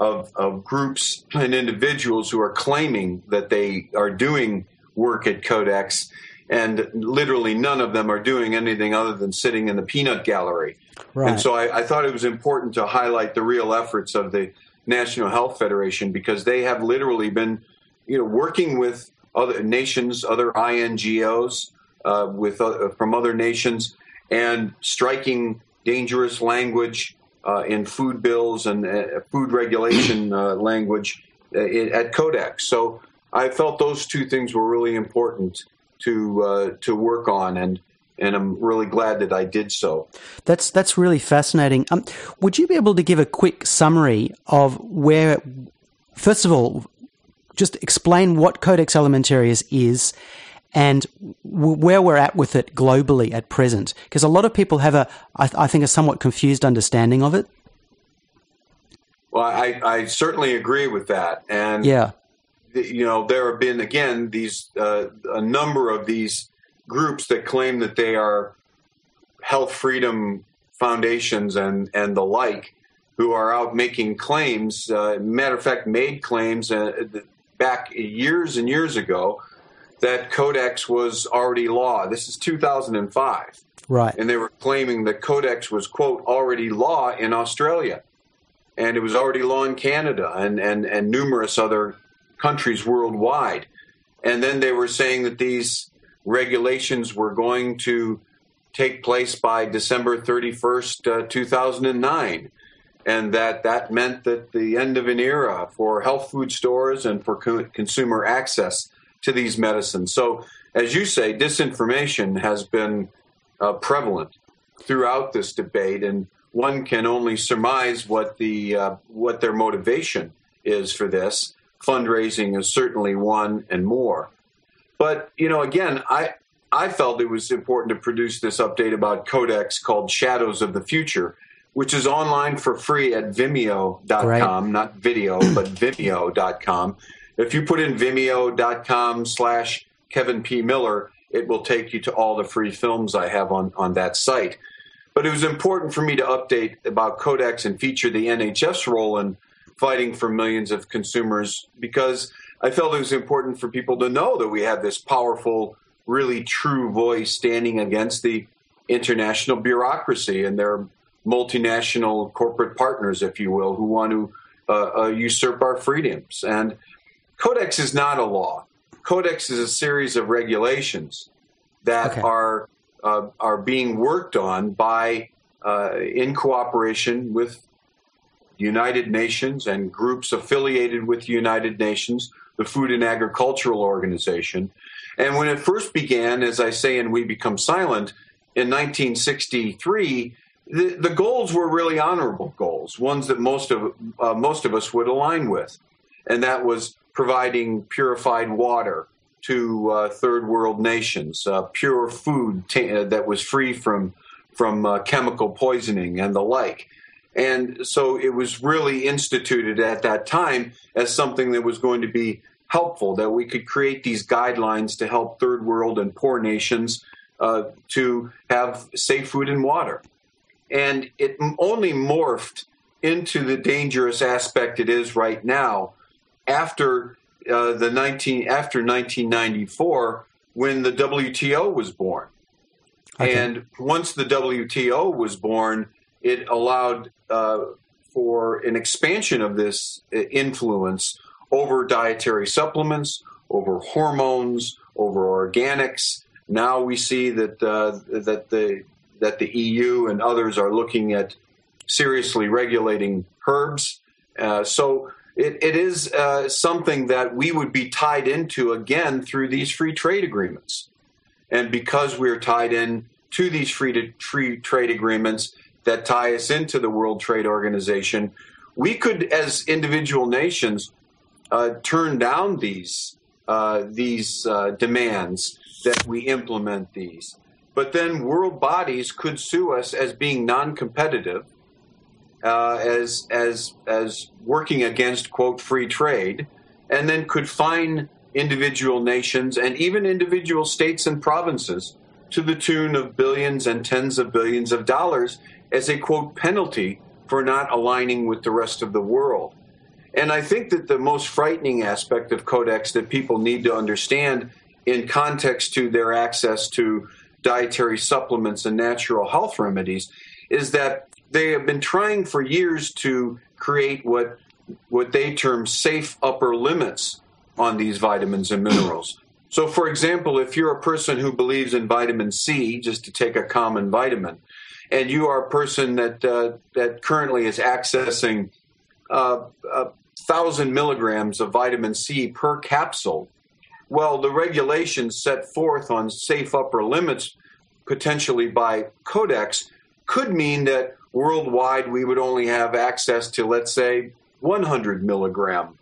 groups and individuals who are claiming that they are doing work at Codex, and literally none of them are doing anything other than sitting in the peanut gallery. Right. And so I thought it was important to highlight the real efforts of the National Health Federation, because they have literally been, working with other nations, other INGOs, from other nations, and striking dangerous language in food bills and food regulation language at Codex. So I felt those 2 things were really important to work on, and I'm really glad that I did so. That's really fascinating. Would you be able to give a quick summary of where, first of all, just explain what Codex Alimentarius is and where we're at with it globally at present? Because a lot of people have I think, a somewhat confused understanding of it. Well, I certainly agree with that. And, yeah. There have been, again, a number of these groups that claim that they are health freedom foundations and the like, who are out making claims, matter of fact, made claims back years and years ago that Codex was already law. This is 2005. Right. And they were claiming that Codex was, quote, already law in Australia. And it was already law in Canada and numerous other countries worldwide. And then they were saying that these regulations were going to take place by December 31st, 2009. And that meant that the end of an era for health food stores and for consumer access to these medicines. So, as you say, disinformation has been prevalent throughout this debate, and one can only surmise what their motivation is for this. Fundraising is certainly one, and more. But, again, I felt it was important to produce this update about Codex called Shadows of the Future, which is online for free at Vimeo.com, right. Not video, but Vimeo.com. If you put in Vimeo.com/Kevin P. Miller, it will take you to all the free films I have on that site. But it was important for me to update about Codex and feature the NHS role in fighting for millions of consumers, because I felt it was important for people to know that we have this powerful, really true voice standing against the international bureaucracy and their multinational corporate partners, if you will, who want to usurp our freedoms. And Codex is not a law. Codex is a series of regulations that are being worked on by in cooperation with United Nations and groups affiliated with the United Nations, the Food and Agricultural Organization. And when it first began, as I say in We Become Silent, in 1963, the goals were really honorable goals, ones that most of us would align with. And that was providing purified water to third world nations, pure food that was free from chemical poisoning and the like. And so it was really instituted at that time as something that was going to be helpful, that we could create these guidelines to help third world and poor nations to have safe food and water. And it only morphed into the dangerous aspect it is right now after 1994, when the WTO was born. Okay. And once the WTO was born, it allowed for an expansion of this influence over dietary supplements, over hormones, over organics. Now we see that the EU and others are looking at seriously regulating herbs. So it is something that we would be tied into again through these free trade agreements. And because we're tied in to these free trade agreements that tie us into the World Trade Organization, we could, as individual nations, turn down these demands that we implement these. But then world bodies could sue us as being non-competitive, as working against, quote, free trade, and then could fine individual nations and even individual states and provinces to the tune of billions and tens of billions of dollars as a, quote, penalty for not aligning with the rest of the world. And I think that the most frightening aspect of Codex that people need to understand in context to their access to dietary supplements and natural health remedies is that they have been trying for years to create what they term safe upper limits on these vitamins and minerals. So, for example, if you're a person who believes in vitamin C, just to take a common vitamin, and you are a person that currently is accessing 1,000 milligrams of vitamin C per capsule, well, the regulations set forth on safe upper limits, potentially by Codex, could mean that worldwide we would only have access to, let's say, 100 milligram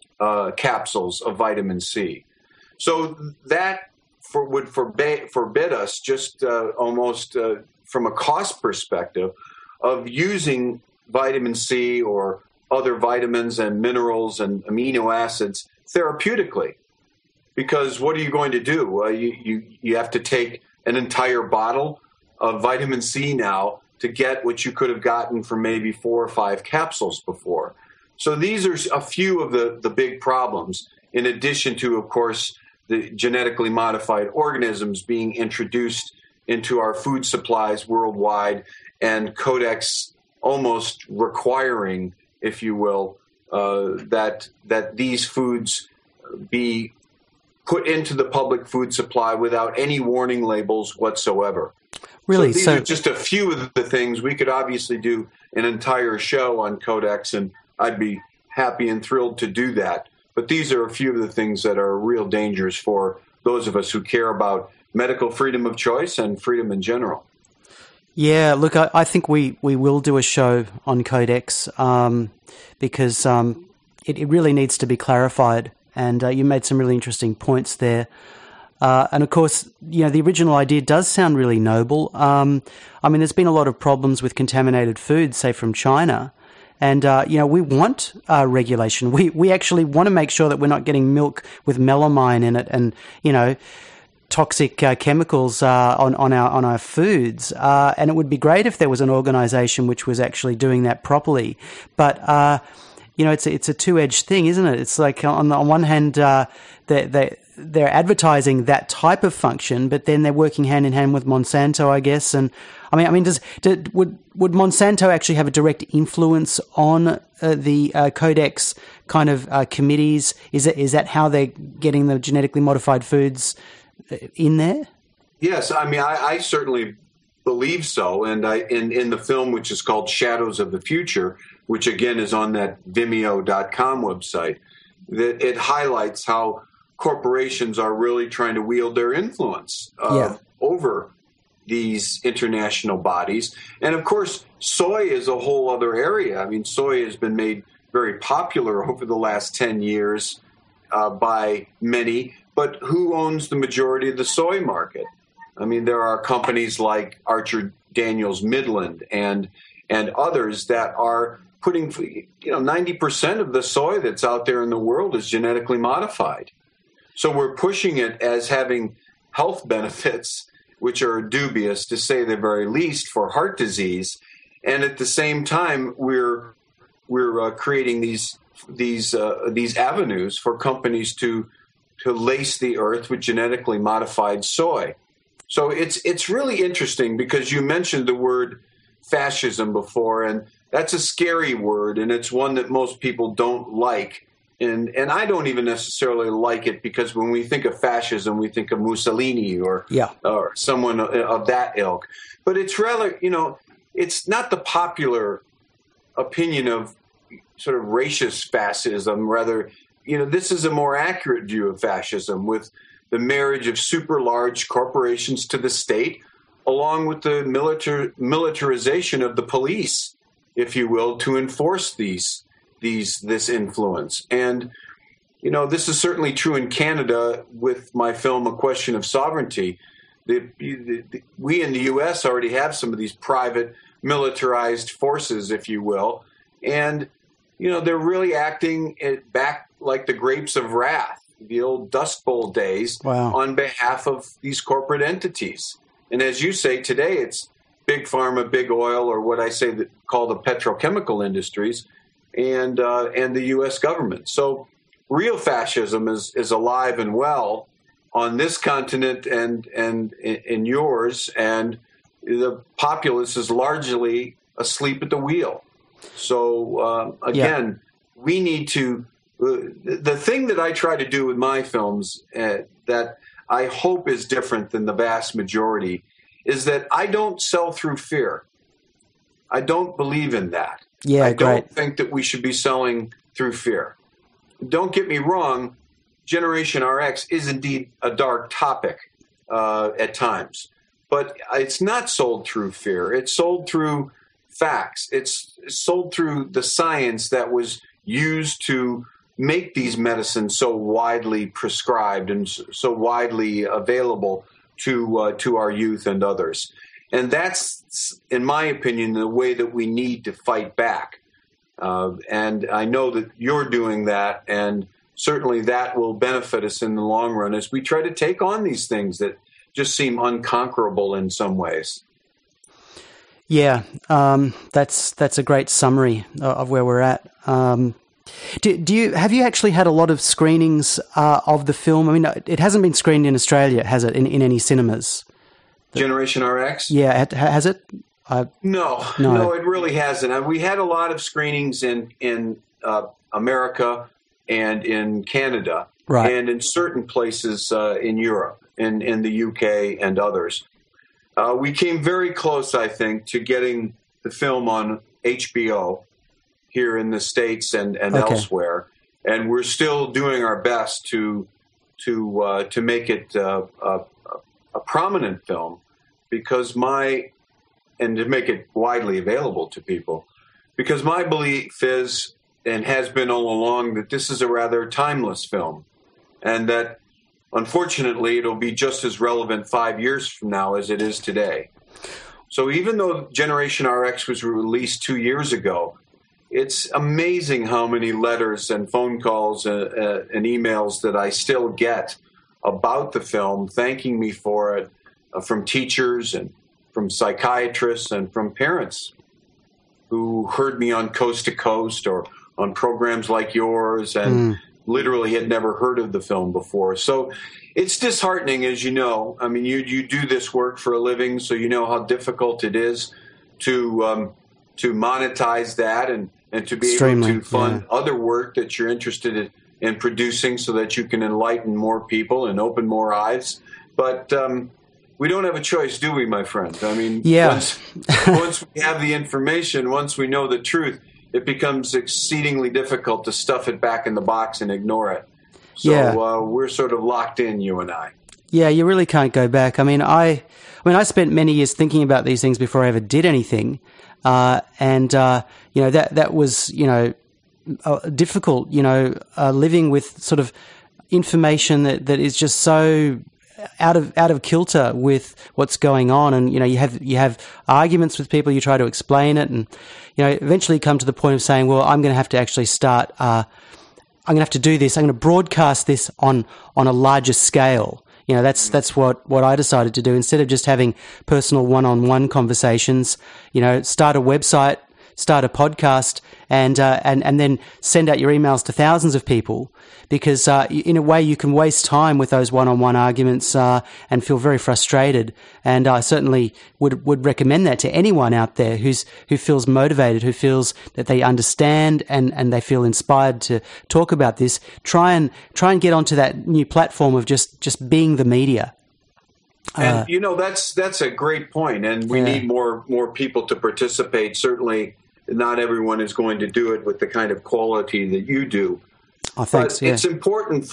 capsules of vitamin C. So that would forbid us just almost from a cost perspective of using vitamin C or other vitamins and minerals and amino acids therapeutically. Because what are you going to do? You have to take an entire bottle of vitamin C now to get what you could have gotten from maybe 4 or 5 capsules before. So these are a few of the big problems, in addition to, of course, the genetically modified organisms being introduced into our food supplies worldwide, and Codex almost requiring, if you will, that these foods be put into the public food supply without any warning labels whatsoever. Really? So these are just a few of the things. We could obviously do an entire show on Codex, and I'd be happy and thrilled to do that. But these are a few of the things that are real dangers for those of us who care about medical freedom of choice and freedom in general. Yeah, look, I think we will do a show on Codex because it really needs to be clarified. And you made some really interesting points there. And of course, you know, the original idea does sound really noble. I mean, there's been a lot of problems with contaminated food, say from China. And, you know, we want regulation. We actually want to make sure that we're not getting milk with melamine in it and, you know, toxic chemicals on our foods. And it would be great if there was an organization which was actually doing that properly. But, you know, it's a two-edged thing, isn't it? It's like on one hand, they're advertising that type of function, but then they're working hand in hand with Monsanto, I guess. And I mean, would Monsanto actually have a direct influence on the Codex kind of committees? Is that how they're getting the genetically modified foods in there? Yes, I mean, I certainly believe so. And in the film, which is called Shadows of the Future, which again is on that Vimeo.com website, that it highlights how corporations are really trying to wield their influence over these international bodies. And of course, soy is a whole other area. I mean, soy has been made very popular over the last 10 years by many, but who owns the majority of the soy market? I mean, there are companies like Archer Daniels Midland and and others that are putting, 90% of the soy that's out there in the world is genetically modified. So we're pushing it as having health benefits, which are dubious, to say the very least, for heart disease. And at the same time, we're creating these avenues for companies to lace the earth with genetically modified soy. So it's really interesting, because you mentioned the word fascism before, and that's a scary word, and it's one that most people don't like. And I don't even necessarily like it, because when we think of fascism, we think of Mussolini or someone of that ilk. But it's rather, it's not the popular opinion of sort of racist fascism. Rather, this is a more accurate view of fascism, with the marriage of super large corporations to the state, along with the militarization of the police, if you will, to enforce this influence. And, this is certainly true in Canada with my film, A Question of Sovereignty. We in the U.S. already have some of these private militarized forces, if you will. And, they're really acting back like the grapes of wrath, the old Dust Bowl days, on behalf of these corporate entities. And as you say, today it's big pharma, big oil, or what I say call the petrochemical industries, and the U.S. government. So real fascism is alive and well on this continent and in yours, and the populace is largely asleep at the wheel. So we need to. The thing that I try to do with my films that I hope is different than the vast majority is that I don't sell through fear. I don't believe in that. Yeah, I don't think that we should be selling through fear. Don't get me wrong, Generation RX is indeed a dark topic at times, but it's not sold through fear. It's sold through facts. It's sold through the science that was used to make these medicines so widely prescribed and so widely available to our youth and others. And that's, in my opinion, the way that we need to fight back. And I know that you're doing that, and certainly that will benefit us in the long run as we try to take on these things that just seem unconquerable in some ways. Yeah, that's a great summary of where we're at. Have you actually had a lot of screenings of the film? I mean, it hasn't been screened in Australia, has it? In any cinemas? Generation RX? Yeah, has it? No, it really hasn't. We had a lot of screenings in America and in Canada, and in certain places in Europe, in the UK and others. We came very close, I think, to getting the film on HBO here in the States and elsewhere, and we're still doing our best to make it a prominent film, and to make it widely available to people, because my belief is, and has been all along, that this is a rather timeless film, and that unfortunately it'll be just as relevant 5 years from now as it is today. So even though Generation RX was released 2 years ago, it's amazing how many letters and phone calls and emails that I still get about the film, thanking me for it, from teachers and from psychiatrists and from parents who heard me on Coast to Coast or on programs like yours and literally had never heard of the film before. So it's disheartening, as you know. I mean, you do this work for a living, so you know how difficult it is to monetize that and to be able to fund other work that you're interested in producing so that you can enlighten more people and open more eyes. But we don't have a choice, do we, my friend? I mean, once we have the information, once we know the truth, it becomes exceedingly difficult to stuff it back in the box and ignore it. So we're sort of locked in, you and I. Yeah, you really can't go back. I mean, I spent many years thinking about these things before I ever did anything. That was, difficult, living with sort of information that is just so out of kilter with what's going on, and you have arguments with people. You try to explain it, and eventually come to the point of saying, well, I'm going to have to actually start. I'm going to have to do this. I'm going to broadcast this on a larger scale. That's what I decided to do. Instead of just having personal one-on-one conversations, start a website, start a podcast, and then send out your emails to thousands of people, because in a way you can waste time with those one-on-one arguments and feel very frustrated. And I certainly would recommend that to anyone out there who feels motivated, who feels that they understand and they feel inspired to talk about this. Try and get onto that new platform of just being the media. And that's a great point, and we need more people to participate. Certainly, not everyone is going to do it with the kind of quality that you do. Oh, thanks. But it's important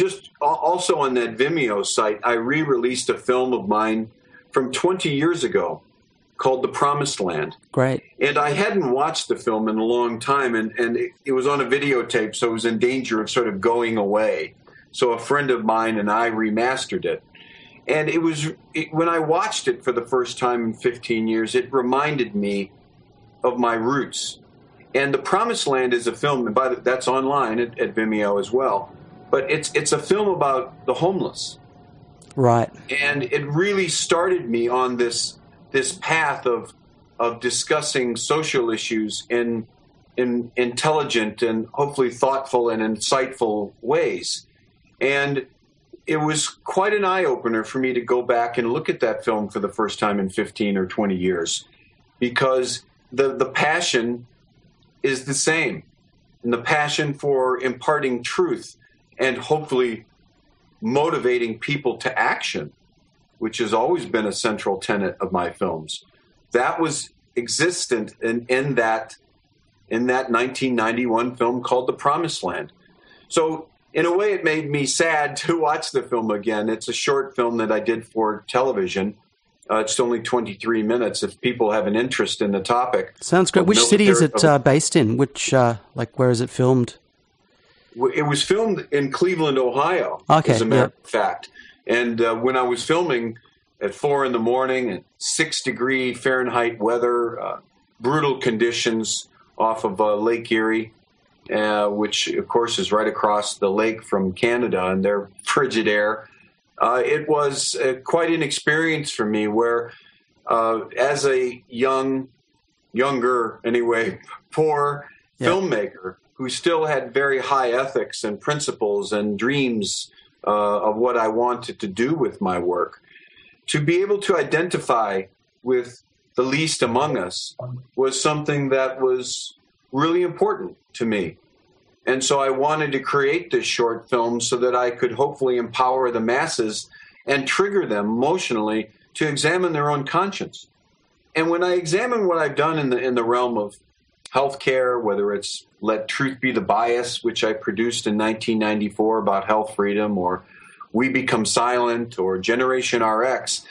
also on that Vimeo site, I re-released a film of mine from 20 years ago called The Promised Land. Great. And I hadn't watched the film in a long time, and it was on a videotape, so it was in danger of sort of going away. So a friend of mine and I remastered it. And when I watched it for the first time in 15 years, it reminded me of my roots. And The Promised Land is a film, that's online at Vimeo as well. But it's a film about the homeless. Right. And it really started me on this path of discussing social issues in intelligent and hopefully thoughtful and insightful ways. And it was quite an eye-opener for me to go back and look at that film for the first time in 15 or 20 years, because the passion is the same, and the passion for imparting truth and hopefully motivating people to action, which has always been a central tenet of my films. That was existent in that 1991 film called The Promised Land. So in a way, it made me sad to watch the film again. It's a short film that I did for television. It's only 23 minutes if people have an interest in the topic. Sounds great. Which city is it based in? Where is it filmed? It was filmed in Cleveland, Ohio, as a matter of fact. And when I was filming at 4 a.m, at 6-degree Fahrenheit weather, brutal conditions off of Lake Erie, which, of course, is right across the lake from Canada, and their frigid air. It was quite an experience for me where, as a younger anyway, poor filmmaker who still had very high ethics and principles and dreams of what I wanted to do with my work, to be able to identify with the least among us was something that was really important to me. And so I wanted to create this short film so that I could hopefully empower the masses and trigger them emotionally to examine their own conscience. And when I examine what I've done in the realm of healthcare, whether it's Let Truth Be the Bias, which I produced in 1994 about health freedom, or We Become Silent, or Generation RX,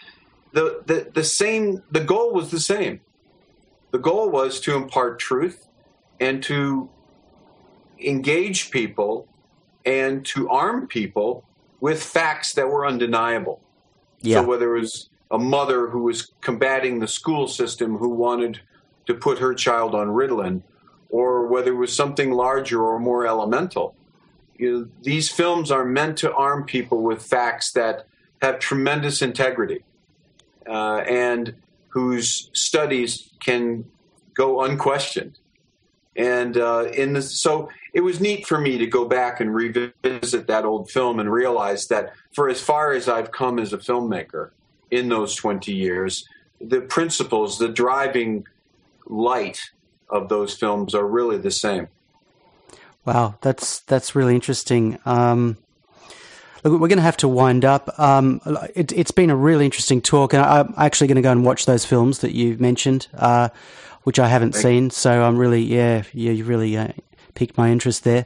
the goal was the same. The goal was to impart truth and to engage people and to arm people with facts that were undeniable. Yeah. So whether it was a mother who was combating the school system who wanted to put her child on Ritalin, or whether it was something larger or more elemental, these films are meant to arm people with facts that have tremendous integrity and whose studies can go unquestioned. And so it was neat for me to go back and revisit that old film and realize that for as far as I've come as a filmmaker in those 20 years, the principles, the driving light of those films are really the same. Wow, that's really interesting. Look, we're going to have to wind up. It's been a really interesting talk, and I'm actually going to go and watch those films that you mentioned, which I haven't seen. So I'm really, you really piqued my interest there.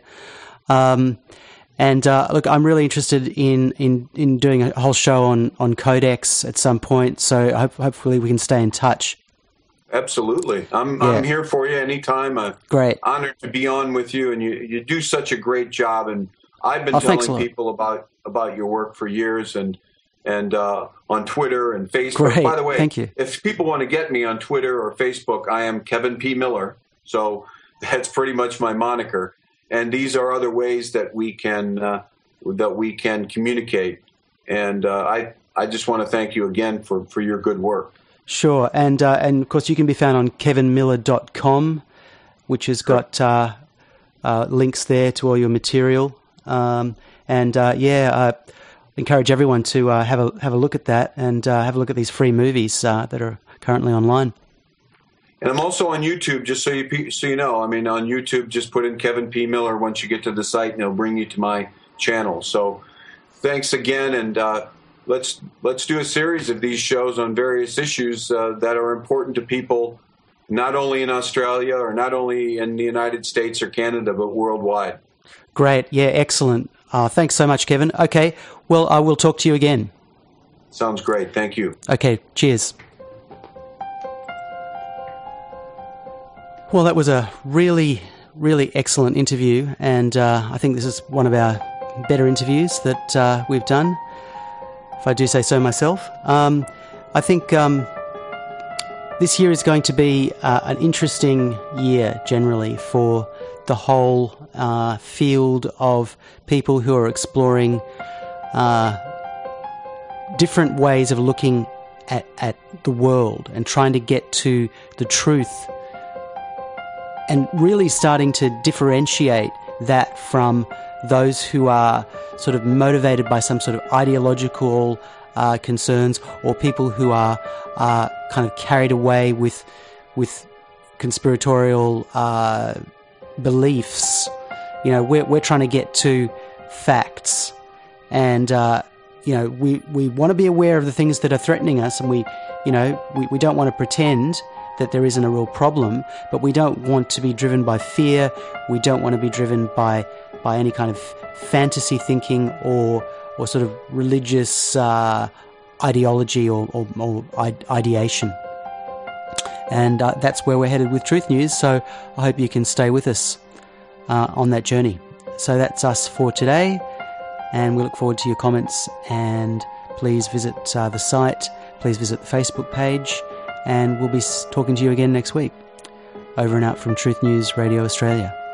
Look, I'm really interested in doing a whole show on Codex at some point. So hopefully we can stay in touch. Absolutely. I'm here for you anytime. Great. Honored to be on with you, and you do such a great job. And I've been telling people about your work for years, and and on Twitter and Facebook. Great. By the way, Thank you. If people want to get me on Twitter or Facebook, I am Kevin P. Miller. So that's pretty much my moniker. And these are other ways that we can communicate. And I just want to thank you again for your good work. Sure. And of course, you can be found on kevinmiller.com, which has got links there to all your material. I encourage everyone to have a look at that and have a look at these free movies that are currently online. And I'm also on YouTube, just so you know. I mean, on YouTube, just put in Kevin P. Miller once you get to the site, and it'll bring you to my channel. So thanks again, and let's do a series of these shows on various issues that are important to people, not only in Australia or not only in the United States or Canada, but worldwide. Great. Yeah, excellent. Thanks so much, Kevin. Okay, well, I will talk to you again. Sounds great. Thank you. Okay, cheers. Well, that was a really, really excellent interview, and I think this is one of our better interviews that we've done, if I do say so myself. I think this year is going to be an interesting year generally for the whole field of people who are exploring different ways of looking at the world and trying to get to the truth, and really starting to differentiate that from those who are sort of motivated by some sort of ideological concerns, or people who are kind of carried away with conspiratorial beliefs. You know, we're trying to get to facts, and we want to be aware of the things that are threatening us, and we don't want to pretend that there isn't a real problem, but we don't want to be driven by fear. We don't want to be driven by any kind of fantasy thinking or sort of religious ideology or ideation. And that's where we're headed with Truth News, so I hope you can stay with us on that journey. So that's us for today, and we look forward to your comments, and please visit the site, please visit the Facebook page, and we'll be talking to you again next week. Over and out from Truth News Radio Australia.